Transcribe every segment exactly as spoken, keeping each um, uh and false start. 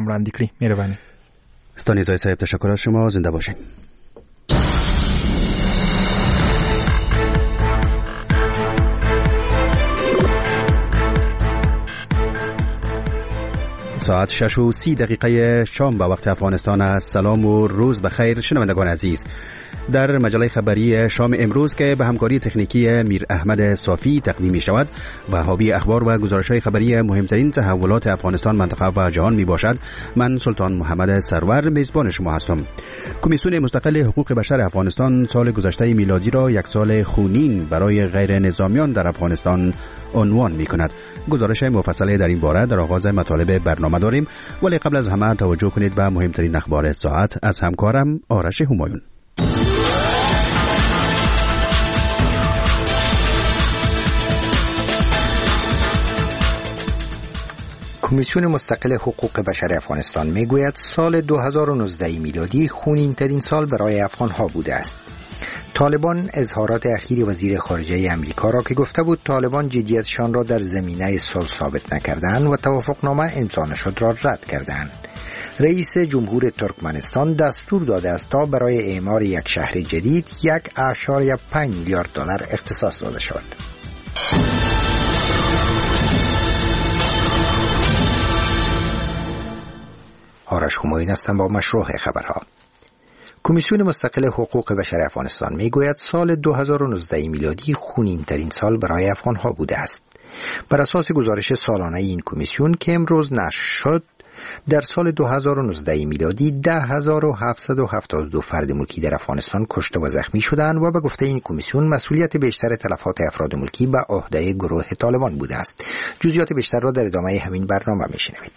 برنامه را اندیکلی. مهربانی. استانیزای صاحب تشکر از شما. زنده باشین. ساعت شش و سی دقیقه شام به وقت افغانستان است. سلام و روز بخیر شنوندگان عزیز. در مجله خبری شام امروز که به همکاری تکنیکی میر احمد صافی تقدیم می شود و حاوی اخبار و گزارش‌های خبری مهمترین تحولات افغانستان، منطقه و جهان می باشد، من سلطان محمد سرور میزبان شما هستم. کمیسیون مستقل حقوق بشر افغانستان سال گذشته میلادی را یک سال خونین برای غیر نظامیان در افغانستان عنوان می کند. گزارش مفصل در این باره در آغاز مطالب برنامه داریم، ولی قبل از همه توجه کنید به مهمترین اخبار ساعت از همکارم آرش همایون. کمیسیون مستقل حقوق بشر افغانستان میگوید سال دو هزار و نوزده میلادی خونین ترین سال برای افغان ها بوده است. طالبان اظهارات اخیر وزیر خارجه امریکا را که گفته بود طالبان جدیتشان را در زمینه صلح ثابت نکردند و توافقنامه امضا نشد را رد کردند. رئیس جمهور ترکمنستان دستور داده است تا برای اعمار یک شهر جدید یک اشاریه پنج میلیارد دلار اختصاص داده شود. آرش همایون هستم با مشروع خبرها. کمیسیون مستقل حقوق بشر افغانستان میگوید سال دو هزار و نوزده میلادی خونین ترین سال برای افغان ها بوده است. بر اساس گزارش سالانه این کمیسیون که امروز نشر شد، در سال دو هزار و نوزده میلادی ده هزار و هفتصد و هفتاد و دو فرد ملکی در افغانستان کشته و زخمی شدند و به گفته این کمیسیون مسئولیت بیشتر تلفات افراد ملکی به عهده گروه طالبان بوده است. جزئیات بیشتر را در ادامه همین برنامه میشنوید.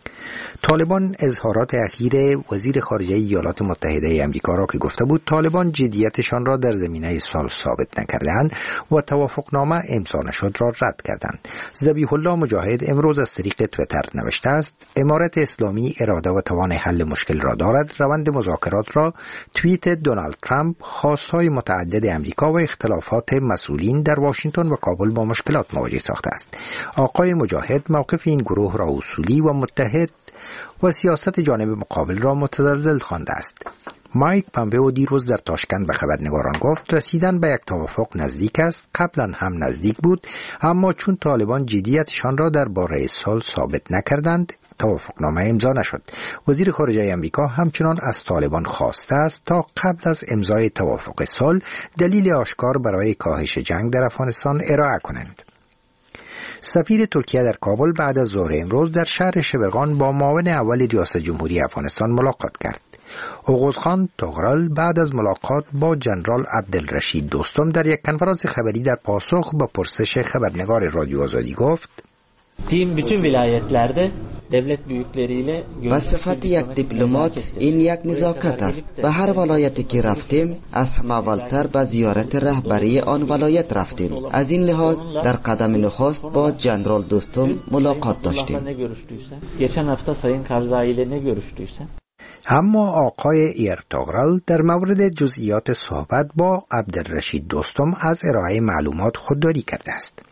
طالبان اظهارات اخیر وزیر خارجه ایالات متحده آمریکا را که گفته بود طالبان جدیتشان را در زمینه صلح ثابت نکردند و توافقنامه امضا نشد را رد کردند. ذبیح الله مجاهد امروز از طریق توییتر نوشته است: امارت اسلامی اراده و توان حل مشکل را دارد. روند مذاکرات را توییت دونالد ترامپ، خواستهای متعدد آمریکا و اختلافات مسئولین در واشنگتن و کابل با مشکلات مواجه ساخته است. آقای مجاهد موقف این گروه را اصولی و متحد و سیاست جانب مقابل را متزلزل خوانده است. مایک پامپئو دیروز در تاشکند به خبرنگاران گفت رسیدن به یک توافق نزدیک است. قبلا هم نزدیک بود، اما چون طالبان جدیتشان را درباره صلح ثابت نکردند توافقنامه امضا نشد. وزیر خارجه آمریکا همچنان از طالبان خواسته است تا قبل از امضای توافق صلح دلیل آشکار برای کاهش جنگ در افغانستان ارائه کنند. سفیر ترکیه در کابل بعد از ظهر امروز در شهر شبرغان با معاون اول ریاست جمهوری افغانستان ملاقات کرد. اوغوزخان توغرل بعد از ملاقات با جنرال عبدالرشید دوستم در یک کنفرانس خبری در پاسخ به پرسش خبرنگار رادیو آزادی گفت: تیم bütün vilayetlerde devlet büyükleriyle و صفت یک دیپلمات این یک نزاکت است. به هر ولایتی که رفتیم از همه اولتر به زیارت رهبری آن ولایت رفتیم. از این لحاظ در قدم نخست با جنرال دوستم ملاقات داشتیم. geçen hafta Sayın Karzai ile ne görüştüyse. اما آقای ایرتوغرل در مورد جزئیات صحبت با عبدالرشید دوستم از ارائه معلومات خودداری کرده است.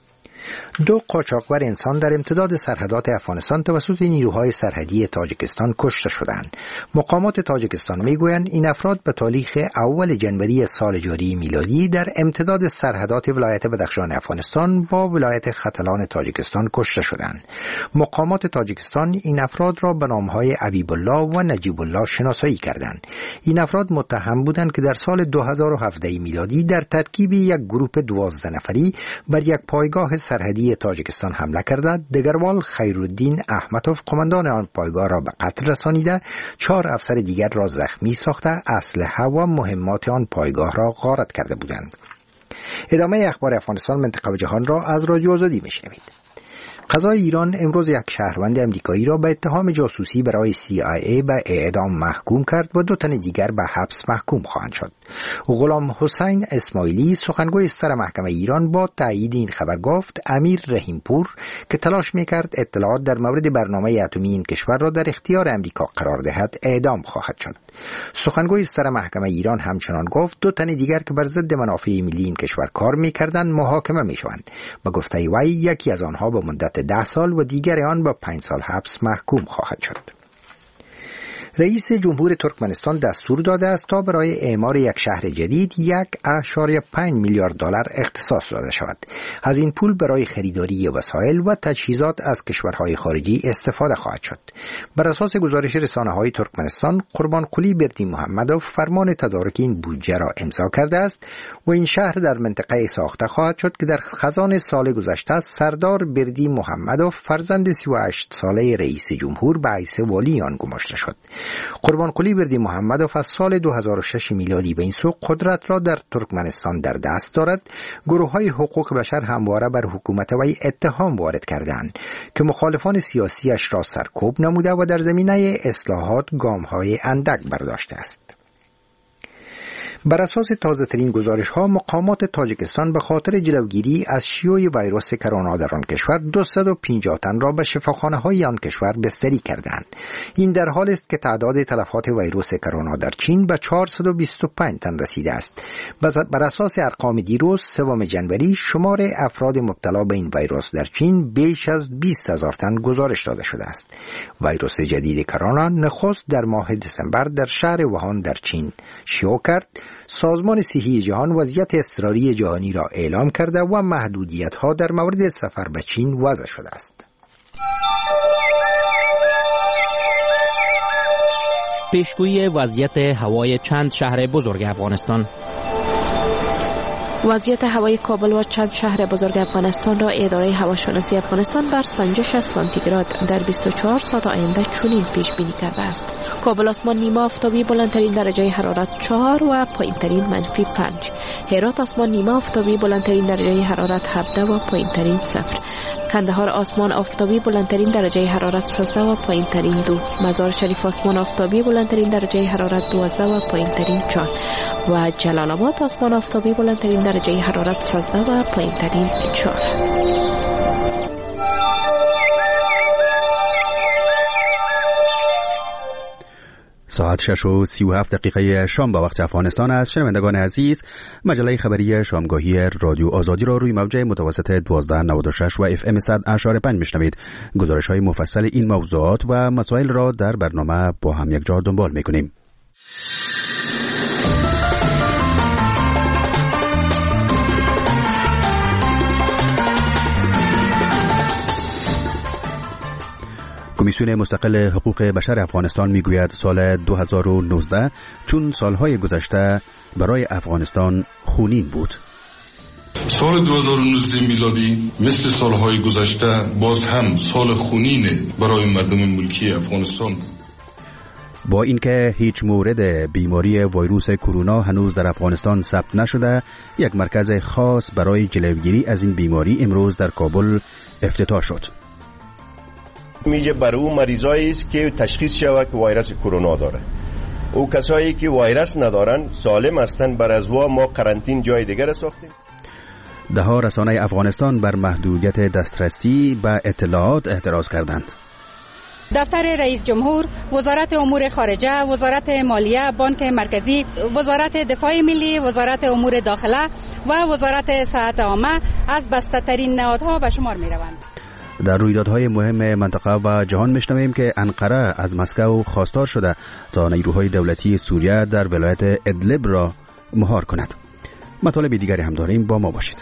دو قاچاقبر انسان در امتداد سرحدات افغانستان توسط نیروهای سرحدی تاجیکستان کشته شدند. مقامات تاجیکستان میگویند این افراد به تاریخ اول جنوری سال جاری میلادی در امتداد سرحدات ولایت بدخشان افغانستان با ولایت ختلان تاجیکستان کشته شدند. مقامات تاجیکستان این افراد را به نامهای حبیب الله و نجیب الله شناسایی کردند. این افراد متهم بودند که در سال دو هزار و هفده میلادی در ترکیب یک گروه دوازده نفری بر یک پایگاه سرحدی تاجیکستان حمله کرده. دگروال خیرالدین احمدوف قماندان آن پایگاه را به قتل رسانیده، چهار افسر دیگر را زخمی ساخته، اسلحه و مهمات آن پایگاه را غارت کرده بودند. ادامه اخبار افغانستان، منطقه و جهان را از رادیو آزادی میشنوید. قضای ایران امروز یک شهروند امریکایی را به اتهام جاسوسی برای سی آی ای به اعدام محکوم کرد و دو تن دیگر به حبس محکوم خواهند شد. غلام حسین اسماعیلی سخنگوی سر محکمه ایران با تایید این خبر گفت امیر رحیمپور که تلاش میکرد اطلاعات در مورد برنامه اتمی این کشور را در اختیار امریکا قرار دهد اعدام خواهد شد. سخنگوی سر محکمه ایران همچنان گفت دو تن دیگر که بر ضد منافع ملی این کشور کار میکردند محاکمه میشوند. به گفته وی یکی از آنها به مدت ده سال و دیگر آن به پنج سال حبس محکوم خواهد شد. رئیس جمهور ترکمنستان دستور داده است تا برای اعمار یک شهر جدید یک اشاره پنج میلیارد دلار اختصاص داده شود. از این پول برای خریداری وسایل و تجهیزات از کشورهای خارجی استفاده خواهد شد. بر اساس گزارش رسانه‌های ترکمنستان، قربانقلی بردیمحمدوف فرمان تدارک این بودجه را امضا کرده است و این شهر در منطقه ساخته خواهد شد که در خزان سال گذشته سردار بردیمحمدوف فرزند سی و هشت ساله رئیس جمهور به حیث والی آن گماشته شد. قربانقلی بردیمحمدوف از سال دو هزار و شش میلادی به این سو قدرت را در ترکمنستان در دست دارد. گروه‌های حقوق بشر همواره بر حکومت وی اتهام وارد کردند که مخالفان سیاسیش را سرکوب نموده و در زمینه اصلاحات گام‌های اندک برداشته است. بر اساس تازه ترین گزارش ها، مقامات تاجیکستان به خاطر جلوگیری از شیوع ویروس کرونا در آن کشور دویست و پنجاه تن را به شفاخانه های آن کشور بستری کردند. این در حال است که تعداد تلفات ویروس کرونا در چین به چهارصد و بیست و پنج تن رسیده است. بر اساس ارقام دیروز سوم جنوری، شمار افراد مبتلا به این ویروس در چین بیش از بیست هزار تن گزارش داده شده است. ویروس جدید کرونا نخست در ماه دسامبر در شهر ووهان در چین شیوع کرد. سازمان صحی جهان وضعیت اضطراری جهانی را اعلام کرده و محدودیت‌ها در مورد سفر به چین وضع شده است. پیشگویی وضعیت هوای چند شهر بزرگ افغانستان. وضعیت هوای کابل و چند شهر بزرگ افغانستان را اداره هواشناسی افغانستان بر سنجش سانتیگراد در بیست و چهار ساعت آینده چنین پیش بینی کرده است: کابل آسمان نیمه آفتابی، بلندترین درجه حرارت چهار و پایینترین منفی پنج. هرات آسمان نیمه آفتابی، بلندترین درجه حرارت هفده و پایینترین صفر. کندهار آسمان آفتابی، بلندترین درجه حرارت سیزده و پایینترین دو. مزار شریف آسمان آفتابی، بلندترین درجه حرارت دوازده و پایینترین چهار. و جلال آباد آسمان آفتابی، بلندترین درجه حرارت سیزده و پایینترین چهار. ساعت شش و سی و هفت دقیقه شام با وقت افغانستان است. شنوندگان عزیز، مجله خبری شامگاهی رادیو آزادی را روی موج متوسط دوازده نود و شش و اف ام صد اشاره پنج میشنوید. گزارش های مفصل این موضوعات و مسائل را در برنامه با هم یک جا دنبال میکنیم. کمیسیون مستقل حقوق بشر افغانستان میگوید سال دو هزار و نوزده چون سالهای گذشته برای افغانستان خونین بود. سال دو هزار و نوزده میلادی مثل سالهای گذشته باز هم سال خونین برای مردم ملکی افغانستان. با اینکه هیچ مورد بیماری ویروس کرونا هنوز در افغانستان ثبت نشده، یک مرکز خاص برای جلوگیری از این بیماری امروز در کابل افتتاح شد. میگه برای اون مریضایی است که تشخیص شود که ویروس کرونا داره. او کسایی که ویروس ندارن سالم هستن، بر از وا ما قرنطین جای دیگر ساختیم. ده ها رسانه افغانستان بر محدودیت دسترسی به اطلاعات اعتراض کردند. دفتر رئیس جمهور، وزارت امور خارجه، وزارت مالیه، بانک مرکزی، وزارت دفاع ملی، وزارت امور داخله و وزارت صحت عامه از بسته‌ترین نهادها به شمار می‌روند. در رویدادهای مهم منطقه و جهان میشنویم که انقره از مسکو خواستار شده تا نیروهای دولتی سوریه در ولایت ادلب را مهار کند. مطالب دیگری هم داریم، با ما باشید.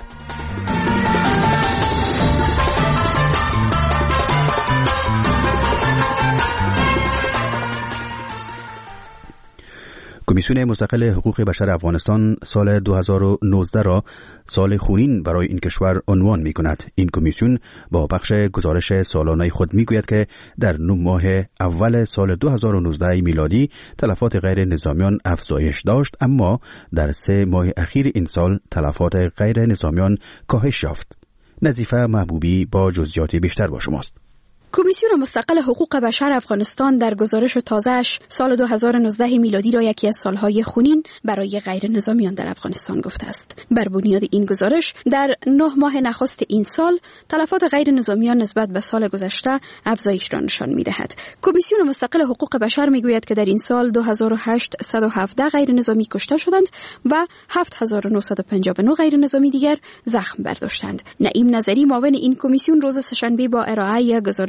کمیسیون مستقل حقوق بشر افغانستان سال دو هزار و نوزده را سال خونین برای این کشور عنوان می کند. این کمیسیون با بخش گزارش سالانه خود می گوید که در نه ماه اول سال دو هزار و نوزده میلادی تلفات غیر نظامیان افزایش داشت، اما در سه ماه اخیر این سال تلفات غیر نظامیان کاهش یافت. نظیفه محبوبی با جزئیات بیشتر با شماست. کمیسیون مستقل حقوق بشر افغانستان در گزارش تازه‌اش سال دو هزار و نوزده میلادی را یکی از سالهای خونین برای غیر نظامیان در افغانستان گفته است. بر بنیاد این گزارش در نه ماه نخست این سال تلفات غیر نظامیان نسبت به سال گذشته افزایش را نشان می‌دهد. کمیسیون مستقل حقوق بشر میگوید که در این سال دو هزار و هشتصد و هفده غیر نظامی کشته شدند و هفت هزار و نهصد و پنجاه و نه غیر نظامی دیگر زخم برداشتند. نعیم نظری معاون این کمیسیون روز سه‌شنبه با ارائه گزارش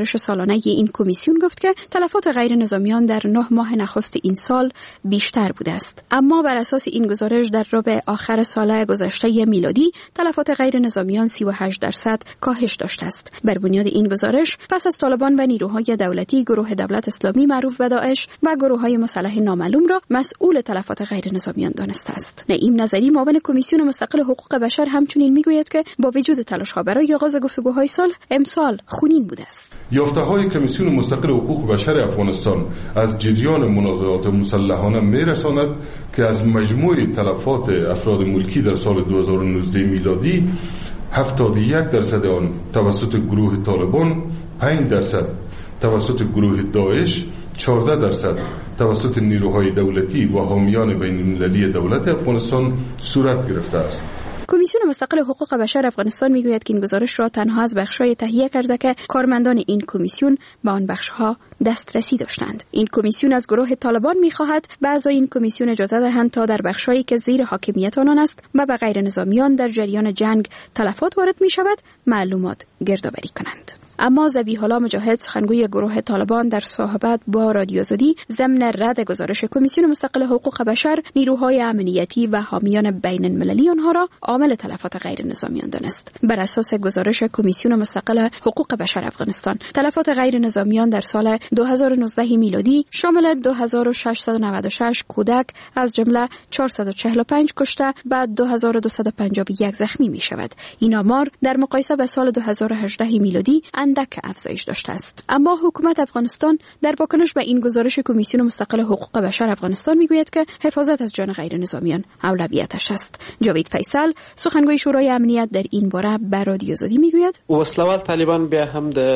گزارش سالانه این کمیسیون گفت که تلفات غیر نظامیان در نه ماه نخست این سال بیشتر بوده است. اما بر اساس این گزارش در ربع آخر سال گذشته میلادی تلفات غیر نظامیان سی و هشت درصد کاهش داشته است. بر بنیاد این گزارش پس از طالبان و نیروهای دولتی گروه دولت اسلامی معروف به داعش و گروه‌های مسلح نامعلوم را مسئول تلفات غیر نظامیان دانسته است. نعیم نظری معاون کمیسیون مستقل حقوق بشر همچنین میگوید که با وجود تلاش‌ها برای آغاز گفتگوهای صلح امسال خونین بوده است. یافته‌های کمیسیون مستقل حقوق بشر افغانستان از جریان منازعات مسلحانه می‌رساند که از مجموع تلفات افراد ملکی در سال دو هزار و نوزده میلادی هفتاد و یک درصد آن توسط گروه طالبان، پنج درصد توسط گروه داعش، چهارده درصد توسط نیروهای دولتی و حامیان بین المللی دولت افغانستان صورت گرفته است. کمیسیون مستقل حقوق بشر افغانستان میگوید که این گزارش را تنها از بخش‌های تهیه کرده که کارمندان این کمیسیون به آن بخش‌ها دسترسی داشتند. این کمیسیون از گروه طالبان می‌خواهد به اعضای این کمیسیون اجازه دهند تا در بخش‌هایی که زیر حاکمیت آنان است و به غیر نظامیان در جریان جنگ تلفات وارد می‌شود معلومات گردآوری کنند. اما ذبیح الله مجاهد سخنگوی گروه طالبان در صحبت با رادیو آزادی ضمن رد گزارش کمیسیون مستقل حقوق بشر نیروهای امنیتی و حامیان بین المللی آنها را عامل تلفات غیر نظامیان دانست. بر اساس گزارش کمیسیون مستقل حقوق بشر افغانستان تلفات غیر نظامیان در سال دو هزار و نوزده میلادی شامل دو هزار و ششصد و نود و شش کودک از جمله چهارصد و چهل و پنج کشته و دو هزار و دویست و پنجاه و یک زخمی می شود. این آمار در مقایسه با سال دو هزار و هجده میلادی اندک افزایش داشته است. اما حکومت افغانستان در واکنش به این گزارش کمیسیون مستقل حقوق بشر افغانستان میگوید که حفاظت از جان غیر نظامیان اولویتش است. جاوید فیصل سخنگوی شورای امنیت در این باره به رادیو آزادی میگوید وسلوال طالبان بیا هم د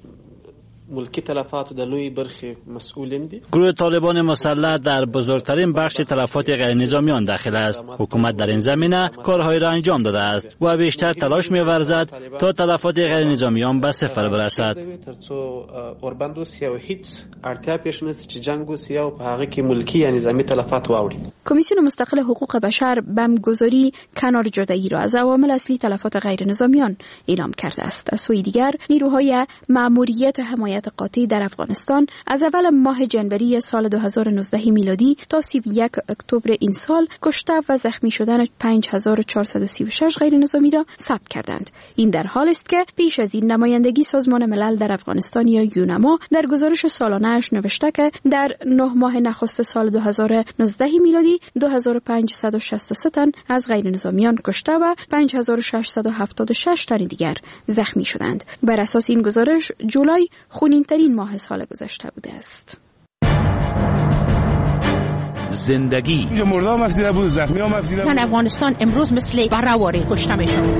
ملکی تلفات د لوی برخی مسئولین دي. گروه طالبان مسلح در بزرگترین بخش تلفات غیر نظامیان داخل است. حکومت در این زمینه کارهای را انجام داده است و بیشتر تلاش می‌ورزد تا تلفات غیر نظامیان به صفر برسد. ترڅو اوربندو سیاو هیڅ اړتیا پېښ نشي چې جنگ وسیاو په هغه کې ملکی یا نظامی تلفات واوړي. کمیسیون مستقل حقوق بشر بمگذاری کنار جدایی را از عوامل اصلی تلفات غیر نظامیان اعلام کرده است. از سوی دیگر نیروهای مأموریت حمایت قاطع در افغانستان از اول ماه جنوری سال دو هزار و نوزده میلادی تا سی و یک اکتبر این سال کشته و زخمی شدن پنج هزار و چهارصد و سی و شش غیر نظامی را ثبت کردند. این در حال است که پیش از این نمایندگی سازمان ملل در افغانستان یا یونما در گزارش سالانه‌اش نوشته که در نه ماه نخست سال دو هزار و نوزده میلادی دو هزار و پانصد و شصت و سه تن از غیر نظامیان کشته و پنج هزار و ششصد و هفتاد و شش تن دیگر زخمی شدند. بر اساس این گزارش جولای خونین ترین ماه سال گذشته بوده است. زندگی اینجا مردم مفدیده بود، زخمی ها مفدیده بود. زن افغانستان امروز مثل براواری کشته میشن.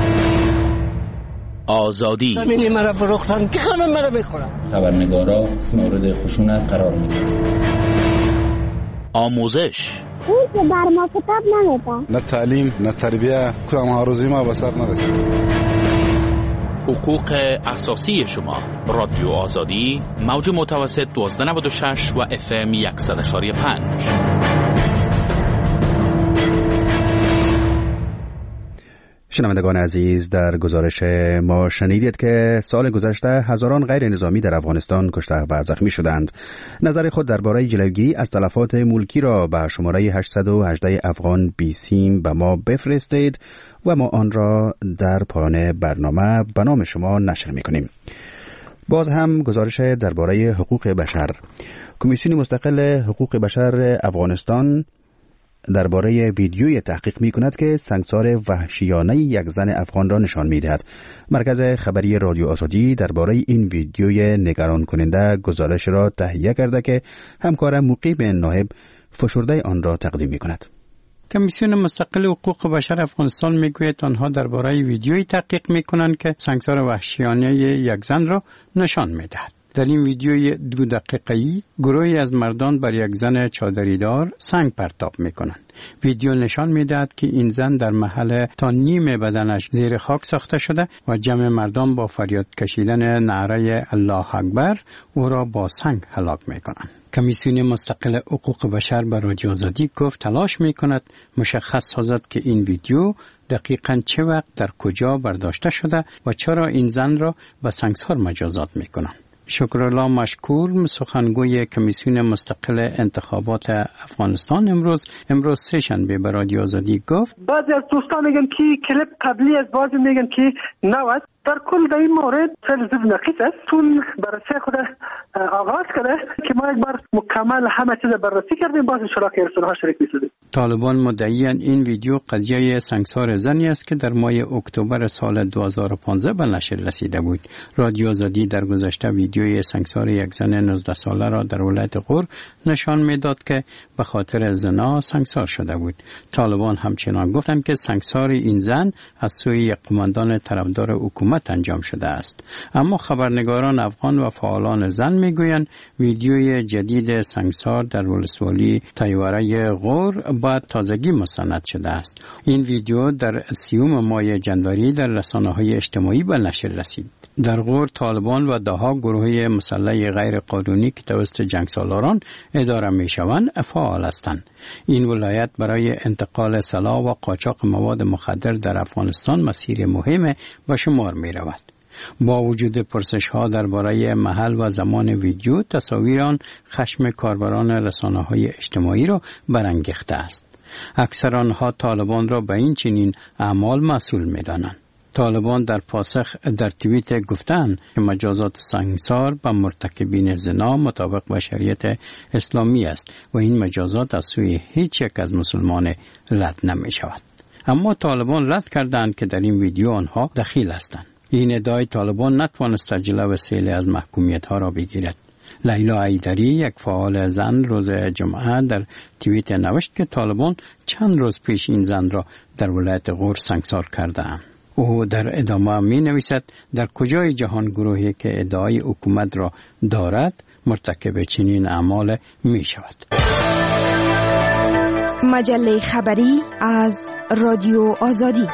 آزادی زمینی مرا فروختن که خانم مرا بخورم. خبرنگارا مورد خشونت قرار میگیرن. آموزش اون که بر ما کتاب نمیده. نه تعلیم نه تربیه کدام هاروزی ما بسر نرسید. حقوق اساسی شما. رادیو آزادی موج متوسط دوازده نود و شش و اف ام صد و پنج. شنوندگان عزیز، در گزارش ما شنیدید که سال گذشته هزاران غیر نظامی در افغانستان کشته و زخمی شدند. نظر خود درباره جلوگیری از تلفات ملکی را به شماره هشتصد و هجده افغان بیسیم به ما بفرستید و ما آن را در پایان برنامه به نام شما نشر می‌کنیم. باز هم گزارش درباره حقوق بشر. کمیسیون مستقل حقوق بشر افغانستان درباره ویدیوی تحقیق می کند که سنگسار وحشیانه یک زن افغان را نشان می دهد. مرکز خبری رادیو آزادی درباره این ویدیوی نگران کننده گزارش را تهیه کرده که همکار مقیم نایب فشرده آن را تقدیم می کند. کمیسیون مستقل حقوق بشر افغانستان میگوید آنها درباره ویدیویی تحقیق میکنند که سنگسار وحشیانه یک زن را نشان میدهد. در این ویدیوی دو دقیقه‌ای گروهی از مردان بر یک زن چادریدار سنگ پرتاب میکنند. ویدیو نشان میدهد که این زن در محل تا نیم بدنش زیر خاک ساخته شده و جمع مردان با فریاد کشیدن نعره الله اکبر او را با سنگ هلاک میکنند. کمیسیون مستقل حقوق بشر بر رادیو آزادی گفت تلاش میکند مشخص سازد که این ویدیو دقیقاً چه وقت در کجا برداشته شده و چرا این زن را به سنگسار مجازات میکنند. شکرالله مشکور، سخنگوی کمیسیون مستقل انتخابات افغانستان، امروز امروز سه شنبه به رادیو آزادی گفت بعضی از دوستان میگن که کلیپ قبلی از، بعضی میگن که نوست. در کل در این مورد خیلی زیاد نقیص است. چون بررسی خود آغاز کرده که ما یک بار مکمل همه چیز بررسی کردیم، باز انشاءالله که رسانه‌ها شریک می‌شدیم. طالبان مدعیان این ویدیو قضیه سنگسار زنی است که در ماه اکتبر سال دو هزار و پانزده به نشر رسیده بود. رادیو آزادی در گذشته ویدیوی سنگسار یک زن نوزده ساله را در ولایت غور نشان میداد که به خاطر زنا سنگسار شده بود. طالبان همچنان گفتند که سنگسار این زن از سوی یک قماندان طرفدار حکومت انجام شده است. اما خبرنگاران افغان و فعالان زن میگویند ویدیوی جدید سنگسار در ولسوالی تیوره غور با تازگی مستند شده است. این ویدیو در سیوم ماه جنوری در رسانه‌های اجتماعی به نشر رسید. در غور طالبان و دهها گروه مسلح غیر قانونی که توسط جنگسالاران اداره میشوند فعال هستند. این ولایت برای انتقال سلاح و قاچاق مواد مخدر در افغانستان مسیر مهم به شمار می رود. با وجود پرسش ها درباره محل و زمان ویدیو، تصاویر آن خشم کاربران رسانه‌های اجتماعی را برانگیخته است. اکثر آنها طالبان را به این چنین اعمال مسئول می دانند. طالبان در پاسخ در توییت گفتند که مجازات سنگسار به مرتکبین زنا مطابق با شریعت اسلامی است و این مجازات از سوی هیچ یک از مسلمان رد نمی شود. اما طالبان رد کردند که در این ویدیو آنها دخیل هستند. این ادعای طالبان نتوانست جلو وسیله از محکومیت ها را بگیرد. لیلا ایدری، یک فعال زن، روز جمعه در توییت نوشت که طالبان چند روز پیش این زن را در ولایت غور سنگسار کردند. او در ادامه می نویسد در کجای جهان گروهی که ادعای حکومت را دارد مرتکب چنین اعمال می شود. مجله خبری از رادیو آزادی.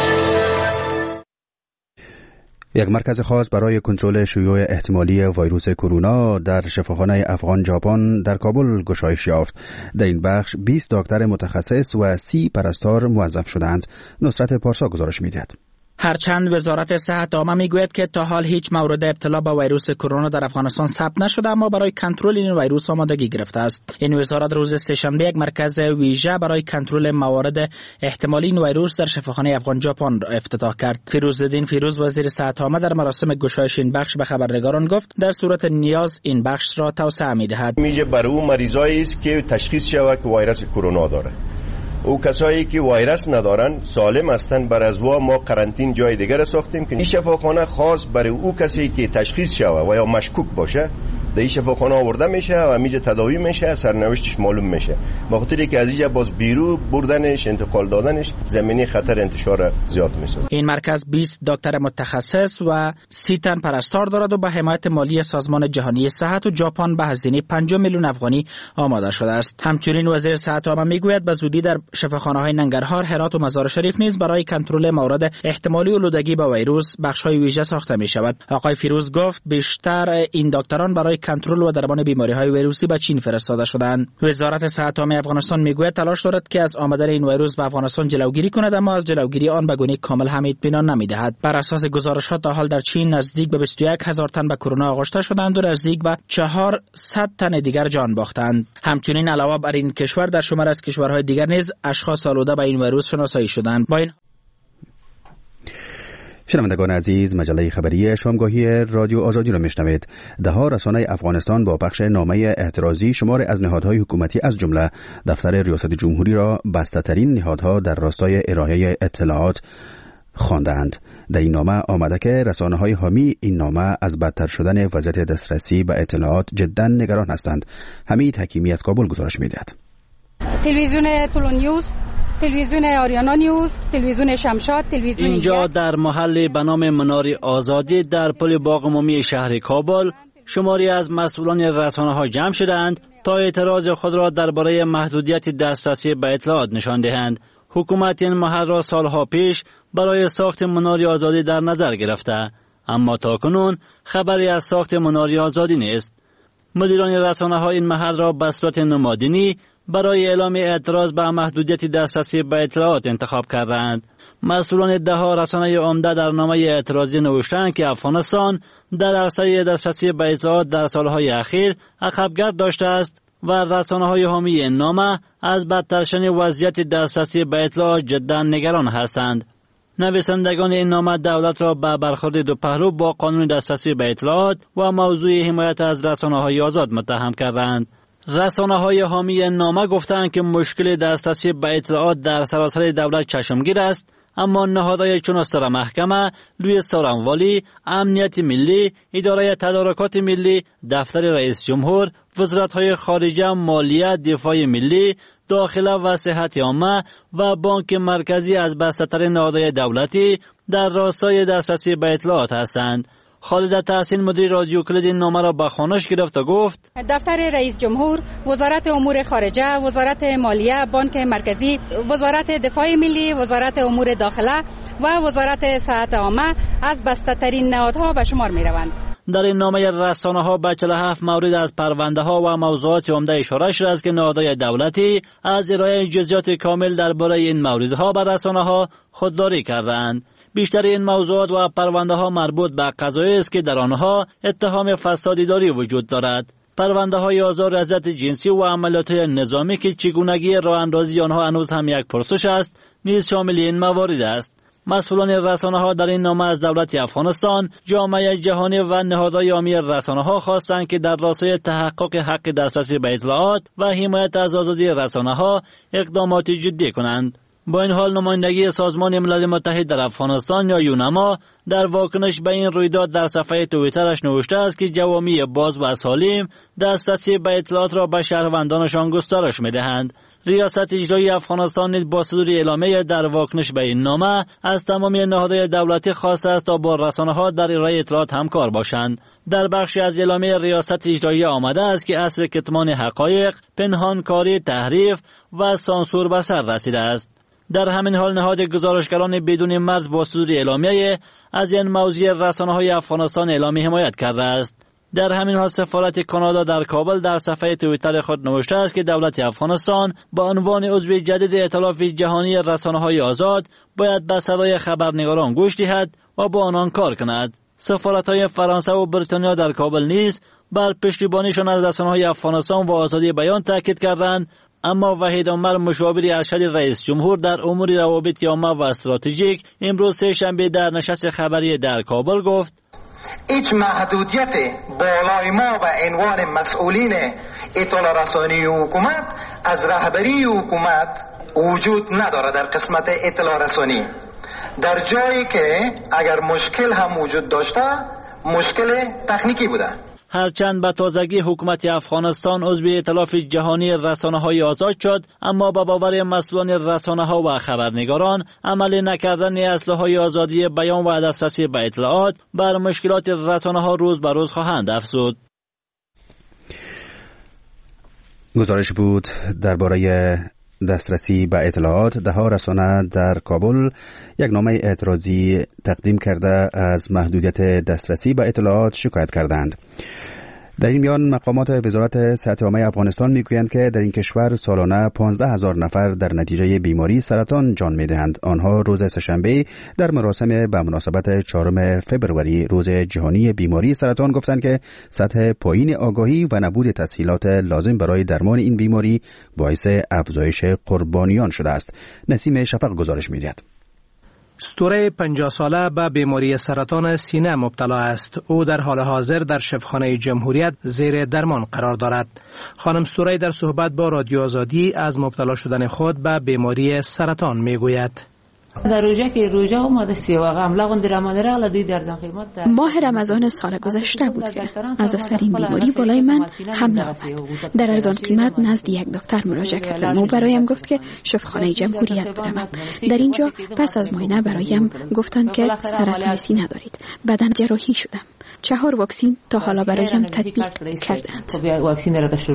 یک مرکز خاص برای کنترل شیوع احتمالی ویروس کرونا در شفاخانه افغان ژاپن در کابل گشایش یافت. در این بخش بیست دکتر متخصص و سی پرستار موظف شدند. نصرت پارسا گزارش می‌دهد. هرچند وزارت صحت عامه میگوید که تا حال هیچ مورد ابتلا به ویروس کرونا در افغانستان ثبت نشده، اما برای کنترل این ویروس آمادگی گرفته است. این وزارت روز سه‌شنبه یک مرکز ویژه برای کنترل موارد احتمالی این ویروس در شفاخانه افغان ژاپن را افتتاح کرد. فیروزالدین فیروز وزیر صحت عامه در مراسم گشایش این بخش به خبرنگاران گفت در صورت نیاز این بخش را توسعه می‌دهد. میشه برای اون مریضایی است که تشخیص شود که ویروس کرونا داره. او کسایی که ویروس ندارن سالم هستن، بر از وا ما قرنطین جای دیگر ساختیم که این شفاخانه خاص برای او کسی که تشخیص شوه و یا مشکوک باشه در این شفاخانه آورده میشه و میجه تداوی میشه، سرنوشتش معلوم میشه. با خاطری که از اینجا باز بیرو بردنش، انتقال دادنش زمینه خطر انتشار زیاد میسازه. این مرکز بیست دکتر متخصص و سی تن پرستار دارد و به حمایت مالی سازمان جهانی صحت و ژاپن به هزینه پنج میلیون افغانی آماده شده است. همچنین وزیر صحت عامه میگوید به زودی در شفاخانه‌های ننگرهار، هرات و مزار شریف نیز برای کنترل موارد احتمالی آلودگی با ویروس بخش‌های ویژه ساخته می‌شود. آقای فیروز گفت بیشتر این دکتران برای کنترل و درمان بیماری‌های ویروسی به چین فرستاده شدند. وزارت صحت عامه افغانستان میگوید تلاش دارد که از آمدن این ویروس به افغانستان جلوگیری کند، اما از جلوگیری آن به گونه کامل هم اطمینان نمی‌دهد. بر اساس گزارش‌ها تا حال در چین نزدیک به بیست و یک هزار تن به کرونا آغشته شدند و نزدیک به چهارصد تن دیگر جان باختند. همچنین علاوه بر این کشور در شمار از کشورهای دیگر نیز اشخاص آلوده به این ویروس شناسایی شدند. با این شنوندگان عزیز، مجله خبری شامگاهی رادیو آزادی را میشنوید. دهها رسانه افغانستان با پخش نامه اعتراضی شمار از نهادهای حکومتی از جمله دفتر ریاست جمهوری را بسته‌ترین نهادها در راستای ارائه اطلاعات خواندند. در این نامه آمده که رسانه‌های حامی این نامه از بدتر شدن وضعیت دسترسی به اطلاعات جدا نگران هستند. حمید حکیمی از کابل گزارش می‌دهد. تلویزیون طلو نیوز، تلویزیون آریانا نیوز، تلویزیون شمشاد، تلویزیون اینجا در محل به نام منار آزادی در پل باغ عمومی شهر کابل شماری از مسئولان رسانه‌ها جمع شدند تا اعتراض خود را درباره محدودیت دسترسی به اطلاعات نشان دهند. حکومت این محل را سالها پیش برای ساخت منار آزادی در نظر گرفته، اما تاکنون خبری از ساخت منار آزادی نیست. مدیران رسانه‌ها این محل را به صورت نمادینی برای اعلام اعتراض به محدودیت دسترسی به اطلاعات انتخاب کردند. مسئولان دهها رسانه عمده در نامه اعتراضی نوشتند که افغانستان در عرصه دسترسی به اطلاعات در سالهای اخیر عقبگرد داشته است و رسانه‌های حامی این نامه از بدتر شدن وضعیت دسترسی به اطلاعات جدا نگران هستند. نویسندگان این نامه دولت را به برخورد دو پهلو با قانون دسترسی به اطلاعات و موضوع حمایت از رسانه‌های آزاد متهم کردند. رسانه‌های حامی این نامه گفتند که مشکل دسترسی به اطلاعات در سراسر دولت چشمگیر است، اما نهادهای چون استار محکمه، لوی سارنوالی، امنیت ملی، اداره تدارکات ملی، دفتر رئیس جمهور، وزارت‌های خارجه، مالیه، دفاع ملی، داخله و صحت عامه و بانک مرکزی از بسته‌ترین نهادهای دولتی در راستای دسترسی به اطلاعات هستند. خالد تحسین مدیر رادیو کلید این نامه را به خوانش گرفت و گفت دفتر رئیس جمهور، وزارت امور خارجه، وزارت مالیه، بانک مرکزی، وزارت دفاع ملی، وزارت امور داخله و وزارت صحت عامه از بسته‌ترین نهادها به شمار می روند. در این نامه رسانه ها به چهل و هفت مورد از پرونده ها و موضوعات عمده اشاره شده است که نهادهای دولتی از ارائه جزئیات کامل درباره این موردها به رسانه ها خودداری کردند. بیشتر این موضوعات و پرونده ها مربوط به قضایی است که در آنها اتهام فساد اداری وجود دارد. پرونده های آزار اذیت جنسی و عملیات نظامی که چگونگی راه اندازی آنها هنوز هم یک پرسش است، نیز شامل این موارد است. مسئولان رسانه ها در این نامه از دولت افغانستان، جامعه جهانی و نهادهای عامی رسانه ها خواستند که در راستای تحقق حق دسترسی به اطلاعات و حمایت از آزادی رسانه ها اقدامات جدی کنند. با این حال نمایندگی سازمان ملل متحد در افغانستان یا یونما در واکنش به این رویداد در صفحه توییترش نوشته است که جوامع باز و سالم دسترسی به اطلاعات را به شهروندانشان گسترش می‌دهند. ریاست اجرایی افغانستان نیز با صدور اعلامیه در واکنش به این نامه از تمام نهادهای دولتی خواسته است تا با رسانه‌ها در ارائه اطلاعات همکار باشند. در بخشی از اعلامیه ریاست اجرایی آمده است که عصر کتمان حقایق، پنهانکاری، تحریف و سانسور به سر رسیده است. در همین حال نهاد گزارشگران بدون مرز با صدور اعلامیه از این موضوع رسانه‌های افغانستان اعلامی حمایت کرده است. در همین حال سفارت کانادا در کابل در صفحه توییتر خود نوشته است که دولت افغانستان با عنوان عضو جدید ائتلاف جهانی رسانه‌های آزاد باید به صدای خبرنگاران گوش دهد و با آنان کار کند. سفارت‌های فرانسه و بریتانیا در کابل نیز بر پشتیبانیشان از رسانه‌های افغانستان و آزادی بیان تاکید کردند، اما وحید عمر مشاور ارشد رئیس جمهور در امور روابط عامه و استراتژیک امروز سه شنبه در نشست خبری در کابل گفت هیچ محدودیت بالای ما و عنوان مسئولین اطلاع رسانی حکومت از رهبری حکومت وجود ندارد. در قسمت اطلاع رسانی در جایی که اگر مشکل هم وجود داشته مشکل تکنیکی بوده. هرچند به تازگی حکومت افغانستان عضو ائتلاف جهانی رسانه‌های آزاد شد، اما با باور مسئولان رسانه‌ها و خبرنگاران عمل نکردن اصل‌های آزادی بیان و دسترسی به اطلاعات بر مشکلات رسانه‌ها روز به روز خواهند افزود. گزارش بود درباره دسترسی به اطلاعات. ده ها رسانه در کابل یک نامه اعتراضی تقدیم کرده از محدودیت دسترسی به اطلاعات شکایت کردند. در این میان مقامات وزارت صحت عامه افغانستان میگویند که در این کشور سالانه پانزده هزار نفر در نتیجه بیماری سرطان جان میدهند. آنها روز سه‌شنبه در مراسم به مناسبت چهارم فبروری روز جهانی بیماری سرطان گفتند که سطح پایین آگاهی و نبود تسهیلات لازم برای درمان این بیماری باعث افزایش قربانیان شده است. نسیم شفق گزارش می‌دهد. ستوره پنجاه ساله به بیماری سرطان سینه مبتلا است. او در حال حاضر در شفاخانه جمهوریت زیر درمان قرار دارد. خانم ستوره در صحبت با رادیو آزادی از مبتلا شدن خود به بیماری سرطان میگوید. در روزه که روزه اومده سی و غملا غند رمضان را لدی در قیمت ماه رمضان سال گذشته بود که از اثر این بیماری بالای من حمله آمد. در ارزان قیمت نزد یک دکتر مراجعه کردم و برایم گفت که شفاخانه جمهوریت بروم. در اینجا پس از معاینه برایم گفتند که سرطان سینه دارید. بعداً جراحی شدم. چهار واکسین تا حالا برایم تطبیق کردند.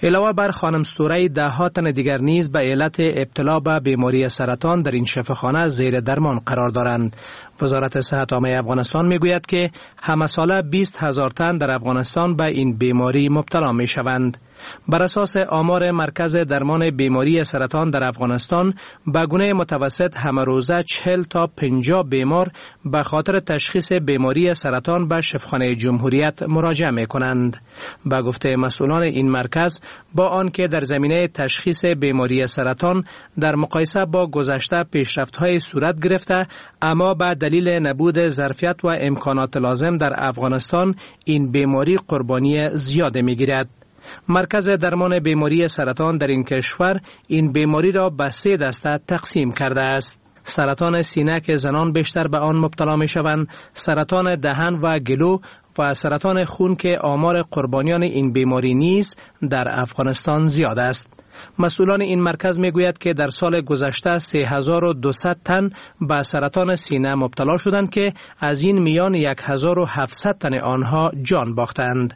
علاوه بر خانم ستوره، ده ها تن دیگر نیز به علت ابتلا به بیماری سرطان در این شفاخانه زیر درمان قرار دارند. وزارت صحت عامه افغانستان میگوید که همه ساله بیست هزار تن در افغانستان به این بیماری مبتلا می شوند. بر اساس آمار مرکز درمان بیماری سرطان در افغانستان، به گونه متوسط همه روزه چهل تا پنجاه بیمار به خاطر تشخیص بیماری سرطان به شفاخانه جمهوریت مراجعه می کنند. به گفته مسئولان این مرکز، با آنکه در زمینه تشخیص بیماری سرطان در مقایسه با گذشته پیشرفت‌های صورت گرفته، اما به دلیل نبود ظرفیت و امکانات لازم در افغانستان این بیماری قربانی زیاد می‌گیرد. مرکز درمان بیماری سرطان در این کشور این بیماری را به سه دسته تقسیم کرده است. سرطان سینه که زنان بیشتر به آن مبتلا می شوند، سرطان دهن و گلو و سرطان خون که آمار قربانیان این بیماری نیز در افغانستان زیاد است. مسئولان این مرکز می گوید که در سال گذشته سه هزار و دویست تن به سرطان سینه مبتلا شدند که از این میان هزار و هفتصد تن آنها جان باختند.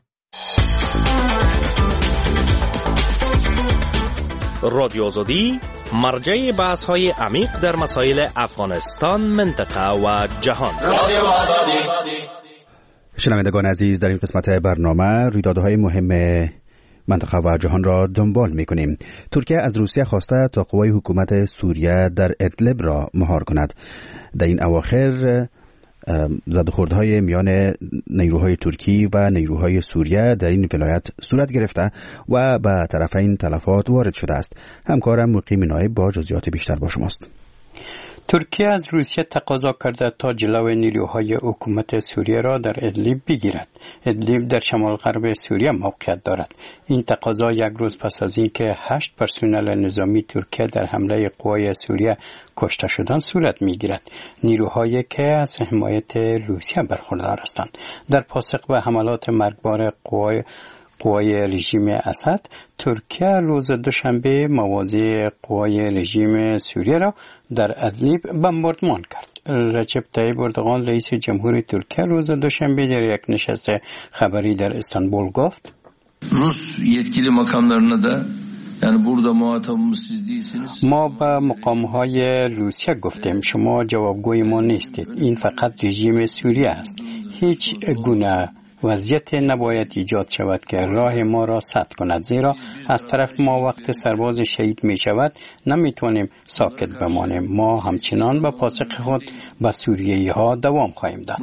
رادیو آزادی مرجع بحث های عمیق در مسائل افغانستان، منطقه و جهان. رادیو آزادی. شنوندگان عزیز، در این قسمت برنامه رویدادهای مهم منطقه و جهان را دنبال می‌کنیم. ترکیه از روسیه خواسته تا قوای حکومت سوریه در ادلب را مهار کند. در این اواخر زد و خوردهای میان نیروهای ترکی و نیروهای سوریه در این ولایت صورت گرفته و به طرفین تلفات وارد شده است. همکارم مقیم نایب با جزئیات بیشتر با شماست. ترکیه از روسیه تقاضا کرده تا جلو نیروهای حکومت سوریه را در ادلیب بگیرد. ادلیب در شمال غرب سوریه موقعیت دارد. این تقاضا یک روز پس از اینکه هشت پرسنل نظامی ترکیه در حمله قوای سوریه کشته شدند صورت میگیرد. نیروهایی که از حمایت روسیه برخوردار هستند در پاسخ به حملات مرگبار قوای قوای رژیم اسد، ترکیه روز دوشنبه موازی قوای رژیم سوریه را در ادلیب بمباردمان کرد. رجب طیب اردوغان رئیس جمهوری ترکیه روز دوشنبه در یک نشست خبری در استانبول گفت: روس yetkili makamlarına da yani burada muhatabımız siz değilsiniz. ما به مقام‌های روسیه گفتیم شما جوابگوی ما نیستید. این فقط رژیم سوریه است. هیچ گونه وضعیت نباید ایجاد شود که راه ما را سد کند، زیرا از طرف ما وقت سرباز شهید می شود نمیتونیم ساکت بمانیم. ما همچنان به پاسخ خود به سوریه‌ای ها دوام خواهیم داد.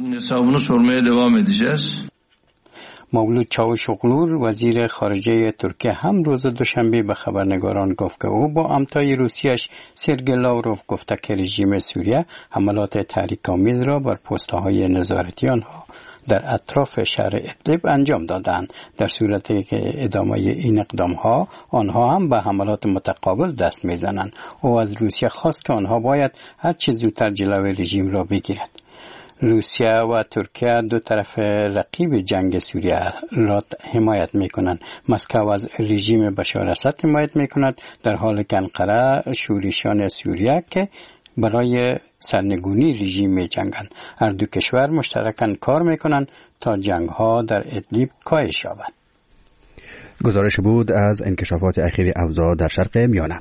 مولود چاوشوغلو وزیر خارجه ترکیه هم روز دوشنبه به خبرنگاران گفت که او با همتای روسیش سرگئی لاوروف گفته که رژیم سوریه حملات تحریک‌آمیز را بر پست‌های نظارتی آنها در اطراف شهر ادلب انجام دادند. در صورتی که ادامه این اقدامها آنها هم به حملات متقابل دست میزنند. او از روسیه خواست که آنها باید هر چه زودتر جلوی رژیم را بگیرد. روسیه و ترکیه دو طرف رقیب جنگ سوریه را حمایت میکنند. مسکو از رژیم بشار اسد حمایت میکند، در حالی که انقره شورشیان سوریه که برای سرنگونی رژیم می جنگند. هر دو کشور مشترکاً کار می کنند تا جنگ ها در ادلیب کاهش یابد. گزارش بود از انکشافات اخیر اوضاع در شرق میانه.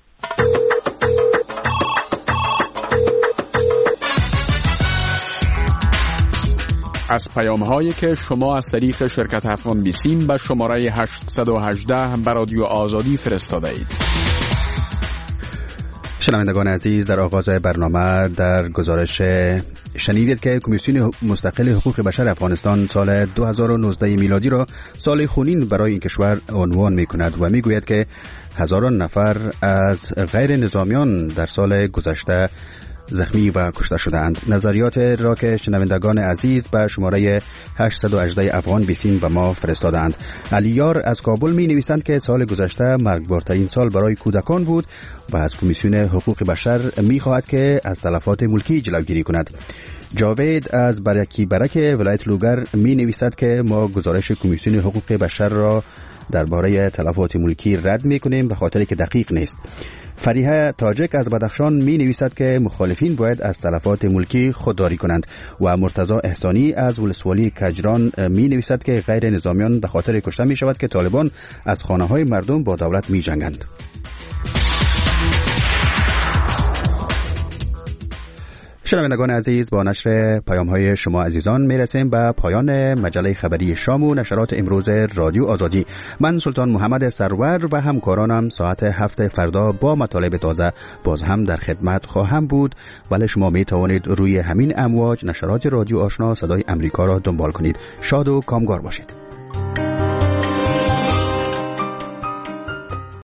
از پیام هایی که شما از طریق شرکت افغان بیسیم به شماره هشت یک هشت به رادیو آزادی فرستاده اید. شنوندگان عزیز، در آغاز برنامه در گزارش شنیدید که کمیسیون مستقل حقوق بشر افغانستان سال دو هزار و نوزده میلادی را سال خونین برای این کشور عنوان می کند و می گوید که هزاران نفر از غیر نظامیان در سال گذشته زخمی و کشته شدند. نظریات را که شنوندگان عزیز به شماره هشت یک هشت افغان بیسیم و ما فرستادند. علیار از کابل می نویسند که سال گذشته مرگبارترین سال برای کودکان بود و از کمیسیون حقوق بشر می خواهد که از تلفات ملکی جلوگیری کند. جاوید از برکی برک ولایت لوگر می نویسد که ما گزارش کمیسیون حقوق بشر را درباره تلفات ملکی رد می کنیم به خاطر که دقیق نیست. فریحه تاجک از بدخشان می نویسد که مخالفین باید از تلفات ملکی خودداری کنند و مرتضی احسانی از ولسوالی کجران می نویسد که غیر نظامیان به خاطر کشته می شود که طالبان از خانه های مردم با دولت می جنگند. شنوندگان عزیز، با نشر پیام های شما عزیزان می رسیم به پایان مجله خبری شام و نشرات امروز رادیو آزادی. من سلطان محمد سرور و همکارانم ساعت هفت فردا با مطالب تازه باز هم در خدمت خواهم بود، ولی شما می توانید روی همین امواج نشرات رادیو آشنا صدای امریکا را دنبال کنید. شاد و کامگار باشید.